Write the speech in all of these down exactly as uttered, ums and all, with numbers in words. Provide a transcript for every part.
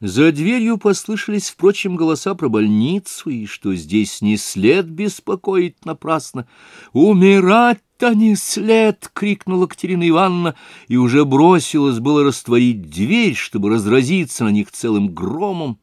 За дверью послышались, впрочем, голоса про больницу, и что здесь не след беспокоить напрасно. «Умирать-то не след!» — крикнула Катерина Ивановна, и уже бросилась было растворить дверь, чтобы разразиться на них целым громом,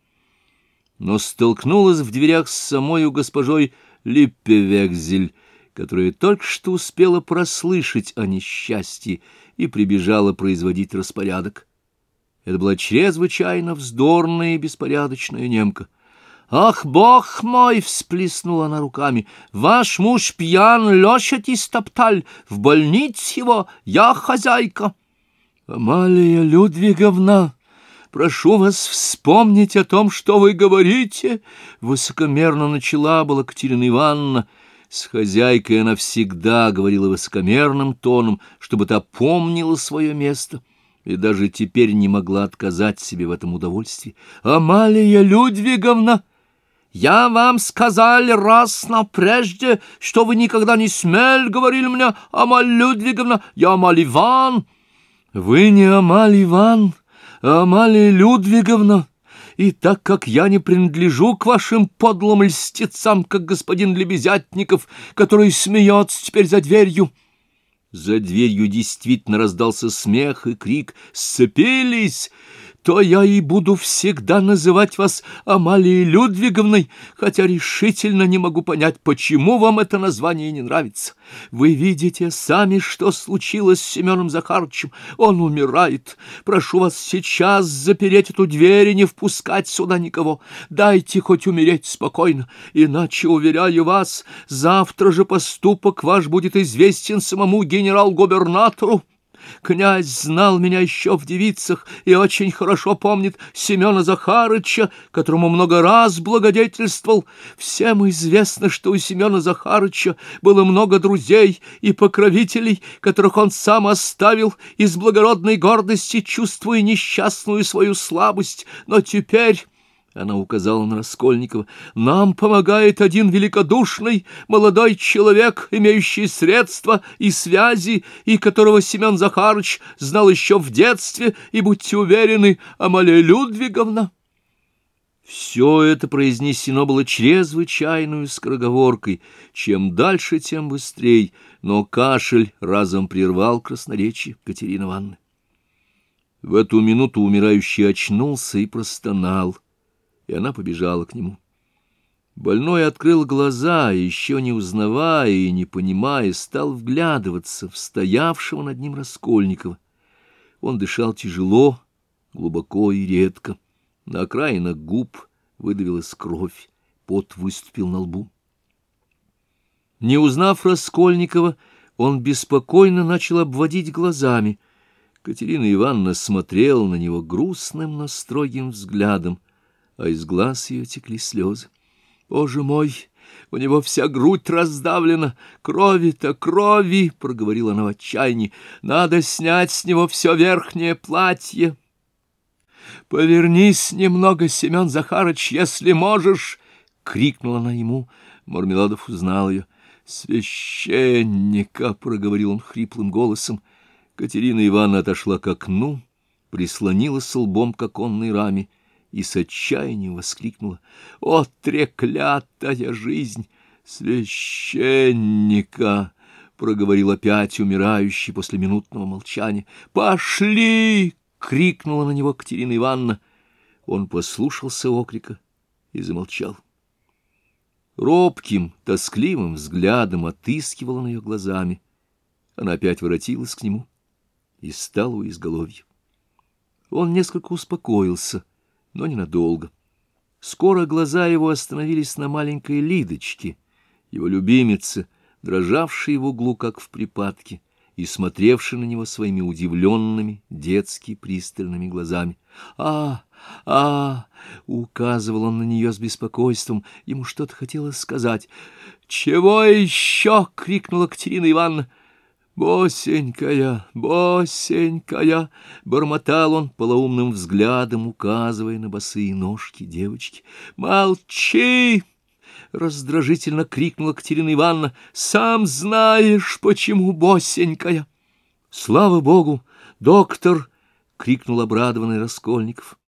но столкнулась в дверях с самою госпожой Липпевекзель, которая только что успела прослышать о несчастье и прибежала производить распорядок. Это была чрезвычайно вздорная и беспорядочная немка. «Ах, бог мой!» — всплеснула она руками. «Ваш муж пьян, лошадь истопталь, в больнице его, я хозяйка». «Амалия Людвиговна, прошу вас вспомнить о том, что вы говорите!» Высокомерно начала была Катерина Ивановна. С хозяйкой она всегда говорила высокомерным тоном, чтобы та помнила свое место, и даже теперь не могла отказать себе в этом удовольствии. «Амалия Людвиговна, я вам сказал раз напрежде, что вы никогда не смели, говорили мне, Амалия Людвиговна, я Амаль Иван». «Вы не Амаль Иван, а Амалия Людвиговна, и так как я не принадлежу к вашим подлым льстецам, как господин Лебезятников, который смеется теперь за дверью». За дверью действительно раздался смех и крик. «Сцепились! То я и буду всегда называть вас Амалией Людвиговной, хотя решительно не могу понять, почему вам это название не нравится. Вы видите сами, что случилось с Семеном Захарычем. Он умирает. Прошу вас сейчас запереть эту дверь и не впускать сюда никого. Дайте хоть умереть спокойно, иначе, уверяю вас, завтра же поступок ваш будет известен самому генерал-губернатору. Князь знал меня еще в девицах и очень хорошо помнит Семена Захарыча, которому много раз благодетельствовал. Всем известно, что у Семена Захарыча было много друзей и покровителей, которых он сам оставил из благородной гордости, чувствуя несчастную свою слабость. Но теперь... Она указала на Раскольникова. «Нам помогает один великодушный молодой человек, имеющий средства и связи, и которого Семен Захарыч знал еще в детстве, и, будьте уверены, Амалия Людвиговна». Все это произнесено было чрезвычайную скороговоркой. Чем дальше, тем быстрей, но кашель разом прервал красноречие Катерины Ивановны. В эту минуту умирающий очнулся и простонал, и она побежала к нему. Больной открыл глаза, и, еще не узнавая и не понимая, стал вглядываться в стоявшего над ним Раскольникова. Он дышал тяжело, глубоко и редко. На окраинах губ выдавилась кровь, пот выступил на лбу. Не узнав Раскольникова, он беспокойно начал обводить глазами. Катерина Ивановна смотрела на него грустным, но строгим взглядом, а из глаз ее текли слезы. «Боже мой, у него вся грудь раздавлена, крови-то крови!» — проговорила она в отчаянии. «Надо снять с него все верхнее платье. Повернись немного, Семен Захарыч, если можешь!» — крикнула она ему. Мармеладов узнал ее. «Священника!» — проговорил он хриплым голосом. Катерина Ивановна отошла к окну, прислонилась лбом к оконной раме и с отчаянием воскликнула: «О, треклятая жизнь! Священника!» — проговорил опять умирающий после минутного молчания. «Пошли!» — крикнула на него Катерина Ивановна. Он послушался окрика и замолчал. Робким, тоскливым взглядом отыскивала на ее глазами. Она опять воротилась к нему и стала у изголовья. Он несколько успокоился, но ненадолго. Скоро глаза его остановились на маленькой Лидочке, его любимице, дрожавшей в углу, как в припадке, и смотревшей на него своими удивленными, детски пристальными глазами. «А, а!» — указывал он на нее с беспокойством, ему что-то хотелось сказать. «Чего еще?» — крикнула Катерина Ивановна. «Босенькая, босенькая!» — бормотал он полоумным взглядом, указывая на босые ножки девочки. «Молчи!» — раздражительно крикнула Катерина Ивановна. «Сам знаешь, почему босенькая!» «Слава Богу, доктор!» — крикнул обрадованный Раскольников.